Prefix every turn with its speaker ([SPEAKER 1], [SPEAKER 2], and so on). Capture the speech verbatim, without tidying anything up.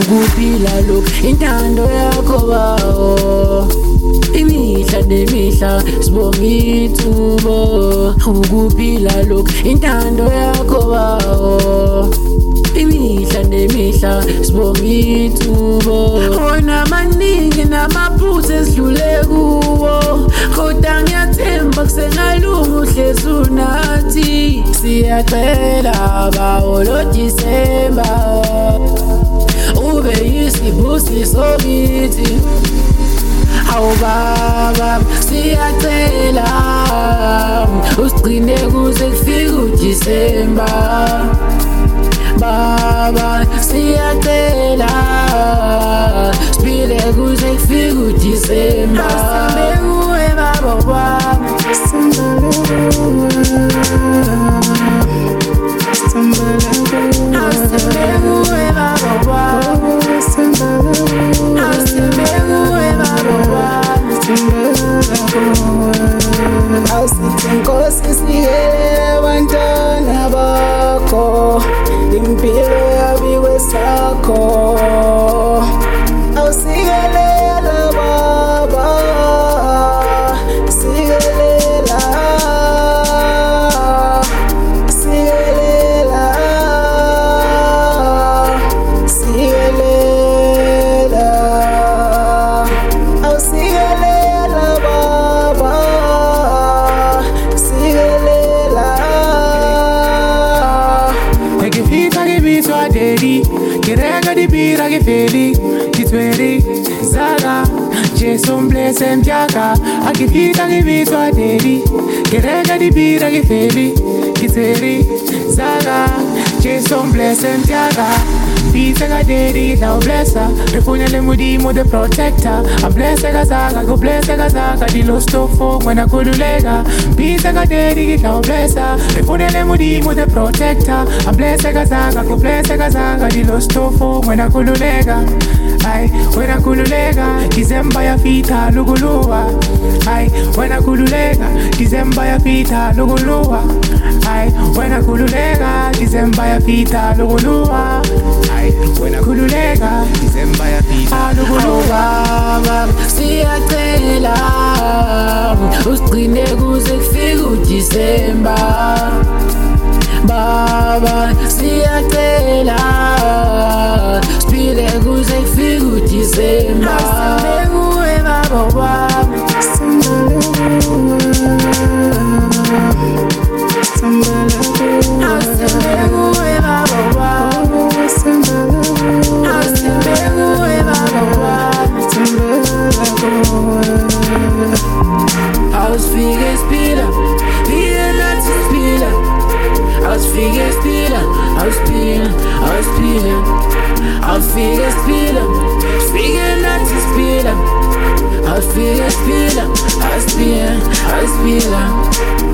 [SPEAKER 1] ukuphila lokhu intando yakho bawo imihla nemihla sibonga ithubo ukuphila lokhu intando yakho bawo imihla nemihla sibonga ithubo wona maningi namaphutha esidlule kuwo kodwa ngiyathemba kusengalunga uhlezi unathi siyacela bawo lo December ube yisibusiso kithi awu baba siyacela usigcine kuze kufike uDecember baba siyacela siphile kuze kufike uDecember asimbe kuwe baba wami asimbe kuwe baba wami asimbe kuwe baba wami awusithi Nkosi sikelele abantwana bakho impilo yabiwe sakho awusikelela baba sikelela sikelela sikelela awusikelela baba sikelela
[SPEAKER 2] ekifika kibitwa dedi kirega dibira kifeli kitweri zaga Jesu mblese mpiaka akifika kibitwa dedi kirega dibira kifeli kitweri zaga Jesu mblese mpiaka Pizza ga daddy, now bless her. Refunya le mudimo the protector. I bless her gazaga, go bless her gazaga. Di lo stofo when I could lega. Pizza ga daddy, now bless her. Refunya le mudimo the protector. I bless her gazaga, go bless her gazaga. Di lo stofo when I could lega. Ay, when I could lega. December ya fita lugulua. Ay, when I could lega. December ya fita lugulua. Ay, when I could lega. December ya fita lugulua. When I could lega, December ya pita
[SPEAKER 1] baba siyacela usigcine kuze kufike uDecember baba siyacela siphile kuze kufike uDecember asimbe kuwe baba wami asimbe kuwe baba wami Ausfliegen Spieler, wir Nazi Spieler. Ausfliegen Spieler, ausspielen, ausspielen. Ausfliegen Spieler, fliegen Nazi Spieler. Ausfliegen Spieler, ausspielen, ausspielen.